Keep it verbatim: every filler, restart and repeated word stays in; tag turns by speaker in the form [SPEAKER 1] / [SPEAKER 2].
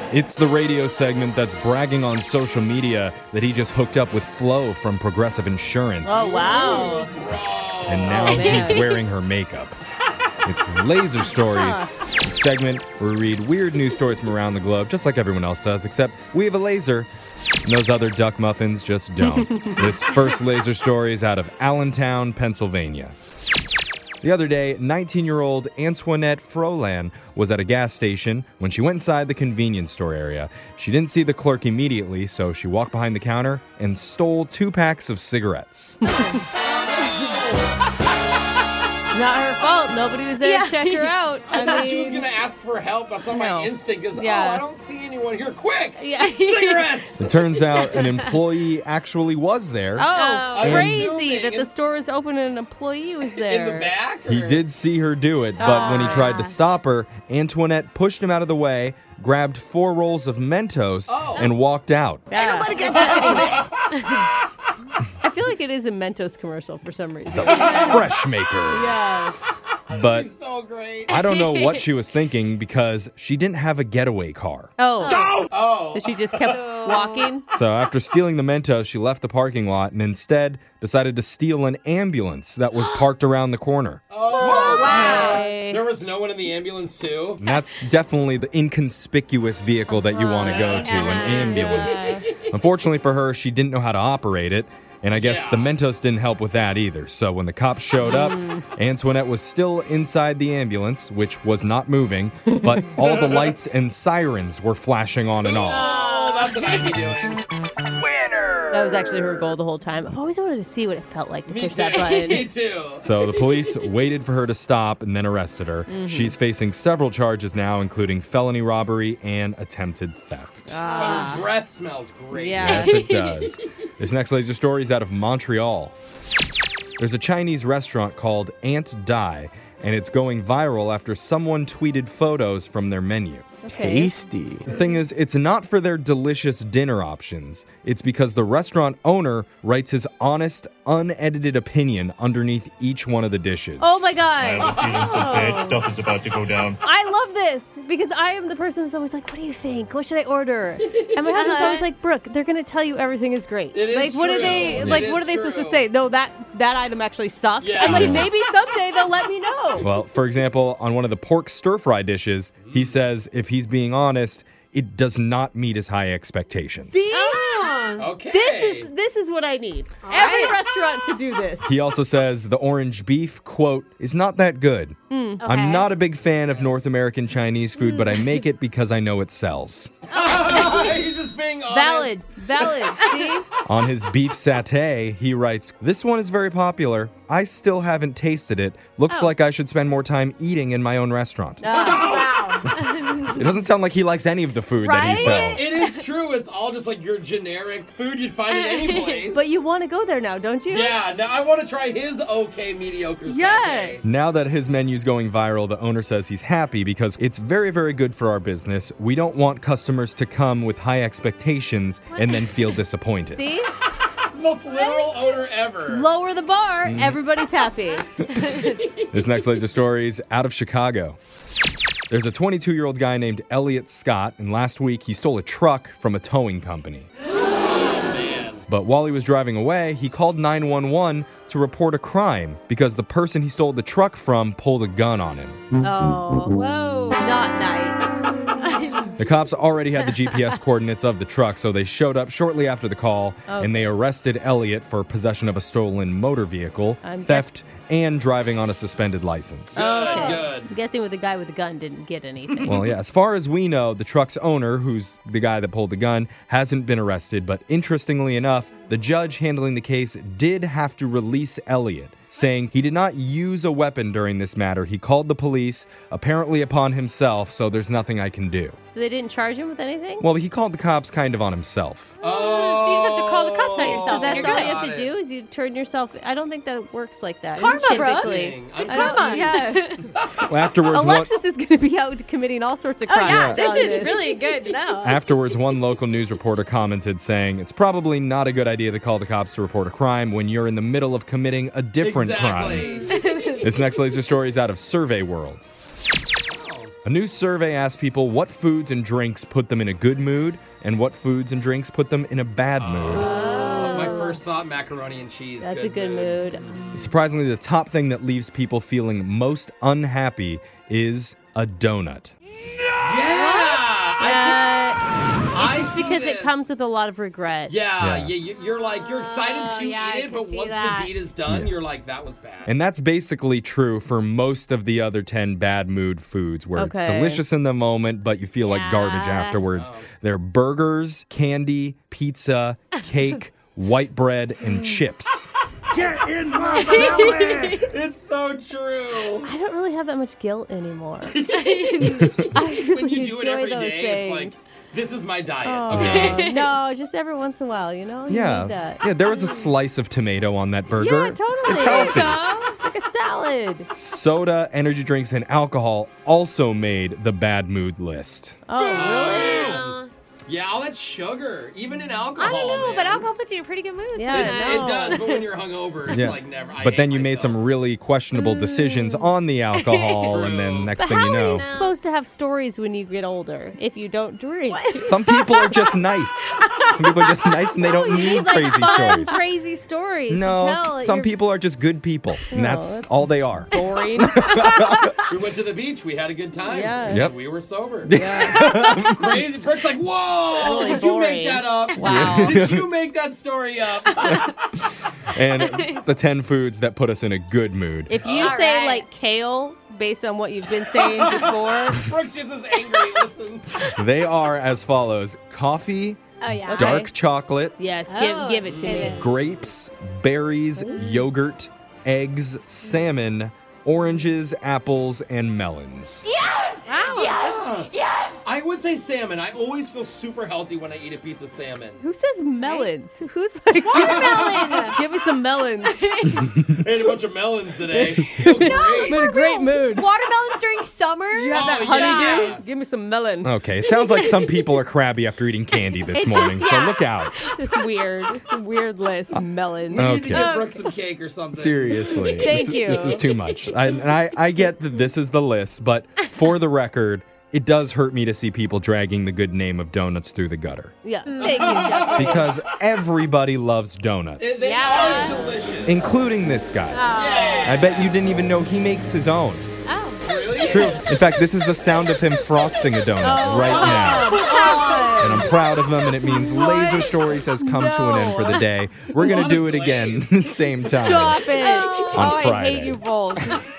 [SPEAKER 1] It's the radio segment that's bragging on social media that he just hooked up with Flo from Progressive Insurance.
[SPEAKER 2] Oh, wow.
[SPEAKER 1] And now
[SPEAKER 2] Oh, man.
[SPEAKER 1] he's wearing her makeup. It's Laser Stories, a segment where we read weird news stories from around the globe, just like everyone else does, except we have a laser, and those other duck muffins just don't. This first laser story is out of Allentown, Pennsylvania. The other day, nineteen-year-old Antoinette Frolan was at a gas station when she went inside the convenience store area. She didn't see the clerk immediately, so she walked behind the counter and stole two packs of cigarettes.
[SPEAKER 2] It's not her fault. Nobody was there
[SPEAKER 3] Yeah.
[SPEAKER 2] to check her out.
[SPEAKER 4] I,
[SPEAKER 2] I
[SPEAKER 4] thought
[SPEAKER 2] mean,
[SPEAKER 4] she was going to ask for help. That's not
[SPEAKER 2] No.
[SPEAKER 4] my instinct. Is,
[SPEAKER 2] Yeah.
[SPEAKER 4] oh, I don't see anyone here. Quick!
[SPEAKER 2] Yeah.
[SPEAKER 4] Cigarettes!
[SPEAKER 1] It turns out an employee actually was there.
[SPEAKER 2] Oh,
[SPEAKER 3] Oh.
[SPEAKER 2] crazy
[SPEAKER 4] Assuming
[SPEAKER 2] that the
[SPEAKER 4] in-
[SPEAKER 2] store was open and an employee was there.
[SPEAKER 4] In the back?
[SPEAKER 1] He
[SPEAKER 4] or-
[SPEAKER 1] did see her do it, but when he tried to stop her, Antoinette pushed him out of the way, grabbed four rolls of Mentos,
[SPEAKER 4] Oh.
[SPEAKER 1] and walked out.
[SPEAKER 2] Yeah. I feel like it is a Mentos commercial for some reason.
[SPEAKER 1] Fresh maker.
[SPEAKER 2] Yes.
[SPEAKER 1] But
[SPEAKER 4] He's so great.
[SPEAKER 1] I don't know what she was thinking because she didn't have a getaway car.
[SPEAKER 2] Oh.
[SPEAKER 4] Oh.
[SPEAKER 2] So she just kept walking?
[SPEAKER 1] So after stealing the Mentos, she left the parking lot and instead decided to steal an ambulance that was parked around the corner.
[SPEAKER 4] Oh,
[SPEAKER 3] wow.
[SPEAKER 2] Hey.
[SPEAKER 4] There was no one in the ambulance, too?
[SPEAKER 1] And that's definitely the inconspicuous vehicle that you want to go to, an ambulance.
[SPEAKER 2] Yeah.
[SPEAKER 1] Unfortunately for her, she didn't know how to operate it. And I guess
[SPEAKER 4] Yeah.
[SPEAKER 1] the Mentos didn't help with that either. So when the cops showed up, Antoinette was still inside the ambulance, which was not moving, but all the lights and sirens were flashing on and off.
[SPEAKER 4] Oh, that's what I'd be doing.
[SPEAKER 2] That was actually her goal the whole time. I've always wanted to see what it felt like to
[SPEAKER 4] Me
[SPEAKER 2] push
[SPEAKER 4] too.
[SPEAKER 2] that button.
[SPEAKER 4] Me too.
[SPEAKER 1] So the police waited for her to stop and then arrested her. She's facing several charges now, including felony robbery and attempted theft.
[SPEAKER 4] But her breath smells great.
[SPEAKER 2] Yeah.
[SPEAKER 1] Yes, it does. This next laser story is out of Montreal. There's a Chinese restaurant called Aunt Dai, and it's going viral after someone tweeted photos from their menu.
[SPEAKER 2] Okay.
[SPEAKER 5] Tasty.
[SPEAKER 1] The thing is, it's not for their delicious dinner options. It's because the restaurant owner writes his honest, unedited opinion underneath each one of the dishes.
[SPEAKER 2] Oh my
[SPEAKER 6] I
[SPEAKER 2] god.
[SPEAKER 6] have a feeling the bad stuff is about to go down.
[SPEAKER 2] I love this because I am the person that's always like, what do you think? What should I order? And my husband's always like, Brooke, they're going to tell you everything is great.
[SPEAKER 4] It is
[SPEAKER 2] like, what are
[SPEAKER 4] true.
[SPEAKER 2] they,
[SPEAKER 4] It
[SPEAKER 2] like,
[SPEAKER 4] is
[SPEAKER 2] what are they supposed to
[SPEAKER 4] true.
[SPEAKER 2] say? No, that, that item actually sucks.
[SPEAKER 4] Yeah.
[SPEAKER 2] I'm like,
[SPEAKER 1] Yeah.
[SPEAKER 2] maybe someday they'll let me know.
[SPEAKER 1] Well, for example, on one of the pork stir-fry dishes, he says if he's being honest, it does not meet his high expectations.
[SPEAKER 2] See?
[SPEAKER 4] Okay.
[SPEAKER 2] This is this is what I need. Every restaurant to do this.
[SPEAKER 1] He also says the orange beef, quote, is not that good.
[SPEAKER 2] Hmm.
[SPEAKER 1] I'm not a big fan of North American Chinese food, but I make it because I know it sells.
[SPEAKER 4] He's just being honest.
[SPEAKER 2] Valid. Valid. See?
[SPEAKER 1] On his beef satay, he writes, this one is very popular. I still haven't tasted it. Looks like I should spend more time eating in my own restaurant. It doesn't sound like he likes any of the food that he
[SPEAKER 3] Right?
[SPEAKER 1] sells.
[SPEAKER 4] It is true. It's all just like your generic food you'd find in any place.
[SPEAKER 2] But you want to go there now, don't you?
[SPEAKER 4] Yeah, now I want to try his okay mediocre
[SPEAKER 2] Yeah.
[SPEAKER 4] satay.
[SPEAKER 1] Now that his menu's going viral, the owner says he's happy because it's very, very good for our business. We don't want customers to come with high expectations and then feel disappointed.
[SPEAKER 2] See?
[SPEAKER 4] Most literal owner ever.
[SPEAKER 2] Lower the bar.
[SPEAKER 1] Mm-hmm.
[SPEAKER 2] Everybody's happy.
[SPEAKER 1] This next laser story is out of Chicago. There's a twenty-two-year-old guy named Elliot Scott, and last week he stole a truck from a towing company. But while he was driving away, he called nine one one to report a crime because the person he stole the truck from pulled a gun on him.
[SPEAKER 2] Oh.
[SPEAKER 3] Whoa.
[SPEAKER 2] Not nice.
[SPEAKER 1] The cops already had the G P S coordinates of the truck, so they showed up shortly after the call, and they arrested Elliot for possession of a stolen motor vehicle,
[SPEAKER 2] I'm
[SPEAKER 1] theft, and driving on a suspended license.
[SPEAKER 2] Okay.
[SPEAKER 4] Good.
[SPEAKER 2] I'm guessing with the guy with the gun didn't get anything.
[SPEAKER 1] Well, yeah, as far as we know, the truck's owner, who's the guy that pulled the gun, hasn't been arrested, but interestingly enough, the judge handling the case did have to release Elliot, saying he did not use a weapon during this matter. He called the police, apparently upon himself, so there's nothing I can do.
[SPEAKER 2] So they didn't charge him with anything?
[SPEAKER 1] Well, he called the cops kind of on himself.
[SPEAKER 3] Oh, so you just have to call the cops on
[SPEAKER 2] So
[SPEAKER 3] yourself.
[SPEAKER 2] that's
[SPEAKER 3] and
[SPEAKER 2] all
[SPEAKER 3] you're
[SPEAKER 2] you
[SPEAKER 3] good.
[SPEAKER 2] have to
[SPEAKER 4] Got
[SPEAKER 2] do is you turn yourself. I don't think that works like that.
[SPEAKER 3] Karma, bro.
[SPEAKER 2] typically.
[SPEAKER 4] I'm
[SPEAKER 3] Good karma.
[SPEAKER 4] confused.
[SPEAKER 3] Yeah.
[SPEAKER 1] Well, afterwards, one,
[SPEAKER 2] Alexis is going to be out committing all sorts of
[SPEAKER 3] Oh
[SPEAKER 2] crimes.
[SPEAKER 3] yeah,
[SPEAKER 2] on
[SPEAKER 3] this is really good to know.
[SPEAKER 1] afterwards, one local news reporter commented saying, it's probably not a good idea to call the cops to report a crime when you're in the middle of committing a different crime.
[SPEAKER 4] Exactly.
[SPEAKER 1] This next laser story is out of Survey World. A new survey asked people what foods and drinks put them in a good mood and what foods and drinks put them in a bad mood.
[SPEAKER 4] Oh, my first thought, macaroni and cheese.
[SPEAKER 2] That's
[SPEAKER 4] good
[SPEAKER 2] a good mood.
[SPEAKER 1] Surprisingly, the top thing that leaves people feeling most unhappy is a donut.
[SPEAKER 4] Yeah! I
[SPEAKER 2] Uh,
[SPEAKER 4] I
[SPEAKER 2] it's just
[SPEAKER 4] see
[SPEAKER 2] because it
[SPEAKER 4] this.
[SPEAKER 2] comes with a lot of regret.
[SPEAKER 4] Yeah,
[SPEAKER 1] Yeah.
[SPEAKER 4] yeah. you- you're like, you're excited
[SPEAKER 3] Oh,
[SPEAKER 4] to
[SPEAKER 3] yeah, I
[SPEAKER 4] eat it,
[SPEAKER 3] can
[SPEAKER 4] but
[SPEAKER 3] see
[SPEAKER 4] once
[SPEAKER 3] that.
[SPEAKER 4] the deed is done,
[SPEAKER 1] Yeah.
[SPEAKER 4] you're like, that was bad.
[SPEAKER 1] And that's basically true for most of the other ten bad mood foods where it's
[SPEAKER 2] Okay.
[SPEAKER 1] delicious in the moment, but you feel like garbage
[SPEAKER 3] Yeah.
[SPEAKER 1] afterwards.
[SPEAKER 4] Oh.
[SPEAKER 1] They're burgers, candy, pizza, cake, white bread, and chips.
[SPEAKER 5] Get in my belly!
[SPEAKER 4] It's so true.
[SPEAKER 2] I don't really have that much guilt anymore. I really
[SPEAKER 4] When you do it
[SPEAKER 2] enjoy
[SPEAKER 4] every
[SPEAKER 2] those
[SPEAKER 4] day,
[SPEAKER 2] things.
[SPEAKER 4] it's like, this is my diet,
[SPEAKER 2] Oh,
[SPEAKER 4] okay?
[SPEAKER 2] no, just every once in a while, you know? You
[SPEAKER 1] Yeah.
[SPEAKER 2] need that.
[SPEAKER 1] Yeah, there was a slice of tomato on that burger.
[SPEAKER 2] Yeah, totally.
[SPEAKER 1] It's healthy.
[SPEAKER 2] It's like a salad.
[SPEAKER 1] Soda, energy drinks, and alcohol also made the bad mood list.
[SPEAKER 2] Oh, really?
[SPEAKER 3] Uh,
[SPEAKER 4] Yeah, all that sugar, even in alcohol.
[SPEAKER 3] I don't know,
[SPEAKER 4] man.
[SPEAKER 3] but alcohol puts you in a pretty good mood.
[SPEAKER 2] Yeah,
[SPEAKER 4] It,
[SPEAKER 3] sometimes.
[SPEAKER 2] no.
[SPEAKER 4] it does, but when you're hungover, it's
[SPEAKER 1] Yeah.
[SPEAKER 4] like never. I
[SPEAKER 1] But then
[SPEAKER 4] hate
[SPEAKER 1] you made
[SPEAKER 4] myself.
[SPEAKER 1] some really questionable decisions on the alcohol, and then next
[SPEAKER 2] But
[SPEAKER 1] thing
[SPEAKER 2] how
[SPEAKER 1] you
[SPEAKER 2] are
[SPEAKER 1] know,
[SPEAKER 2] you supposed to have stories when you get older if you don't drink?
[SPEAKER 1] some people are just nice. Some people are just nice and they don't
[SPEAKER 2] you
[SPEAKER 1] need
[SPEAKER 2] need like
[SPEAKER 1] crazy
[SPEAKER 2] fun,
[SPEAKER 1] stories.
[SPEAKER 2] crazy stories.
[SPEAKER 1] No,
[SPEAKER 2] to
[SPEAKER 1] s-
[SPEAKER 2] tell.
[SPEAKER 1] some
[SPEAKER 2] You're
[SPEAKER 1] people are just good people, and
[SPEAKER 2] No,
[SPEAKER 1] that's
[SPEAKER 2] that's-
[SPEAKER 1] all they are.
[SPEAKER 2] boring.
[SPEAKER 4] We went to the beach. We had a good time.
[SPEAKER 2] Yeah.
[SPEAKER 1] Yep.
[SPEAKER 4] We were sober.
[SPEAKER 2] yeah.
[SPEAKER 4] Crazy. Brooke's like, whoa!
[SPEAKER 2] Really
[SPEAKER 4] Did you make
[SPEAKER 2] boring.
[SPEAKER 4] that up?
[SPEAKER 2] Wow.
[SPEAKER 4] Did you make that story up?
[SPEAKER 1] And the ten foods that put us in a good mood.
[SPEAKER 2] If you
[SPEAKER 3] All
[SPEAKER 2] say
[SPEAKER 3] right.
[SPEAKER 2] like kale based on what you've been saying before,
[SPEAKER 4] Brooke's just as angry. Listen.
[SPEAKER 1] They are as follows: coffee,
[SPEAKER 3] Oh, yeah.
[SPEAKER 2] Okay.
[SPEAKER 1] dark chocolate,
[SPEAKER 2] yes,
[SPEAKER 3] Oh,
[SPEAKER 2] give give it to
[SPEAKER 3] it
[SPEAKER 2] me.
[SPEAKER 3] is.
[SPEAKER 1] grapes, berries, yogurt, eggs, salmon, oranges, apples, and melons.
[SPEAKER 3] Wow.
[SPEAKER 4] Yes. I would say salmon. I always feel super healthy when I eat a piece of salmon.
[SPEAKER 2] Who says melons? Who's like
[SPEAKER 3] Watermelon.
[SPEAKER 2] give me some melons?
[SPEAKER 4] I ate a bunch of melons today. Feel great.
[SPEAKER 2] I'm in a great mood.
[SPEAKER 3] Watermelons during summer.
[SPEAKER 2] Do you have that
[SPEAKER 4] Oh,
[SPEAKER 2] honeydew?
[SPEAKER 4] yes.
[SPEAKER 2] Give me some melon.
[SPEAKER 1] Okay, it sounds like some people are crabby after eating candy this
[SPEAKER 2] It just-
[SPEAKER 1] morning, so
[SPEAKER 2] yeah.
[SPEAKER 1] look out.
[SPEAKER 2] It's just weird. It's a weird list. Melons.
[SPEAKER 4] We need to
[SPEAKER 1] Okay.
[SPEAKER 4] give Brooke some cake or something.
[SPEAKER 1] Seriously.
[SPEAKER 2] Thank
[SPEAKER 1] this,
[SPEAKER 2] you.
[SPEAKER 1] This is too much. I, and I, I get that this is the list, but for the record, it does hurt me to see people dragging the good name of donuts through the gutter.
[SPEAKER 2] Yeah. Thank you, Jeffrey.
[SPEAKER 1] Because everybody loves
[SPEAKER 4] It-
[SPEAKER 1] donuts,
[SPEAKER 4] They
[SPEAKER 3] Yeah.
[SPEAKER 4] are delicious.
[SPEAKER 1] including this guy.
[SPEAKER 3] Oh.
[SPEAKER 1] I bet you didn't even know he makes his own.
[SPEAKER 3] Oh.
[SPEAKER 4] Really?
[SPEAKER 1] It's true. In fact, this is the sound of him frosting a donut
[SPEAKER 2] Oh,
[SPEAKER 1] right now.
[SPEAKER 2] God.
[SPEAKER 1] And I'm proud of him, and it means Laser Stories has come to an end for the day. We're going
[SPEAKER 4] What
[SPEAKER 1] to
[SPEAKER 4] a
[SPEAKER 1] do it again, same time.
[SPEAKER 2] Stop it.
[SPEAKER 1] On
[SPEAKER 2] oh, I
[SPEAKER 1] Friday.
[SPEAKER 2] hate you both.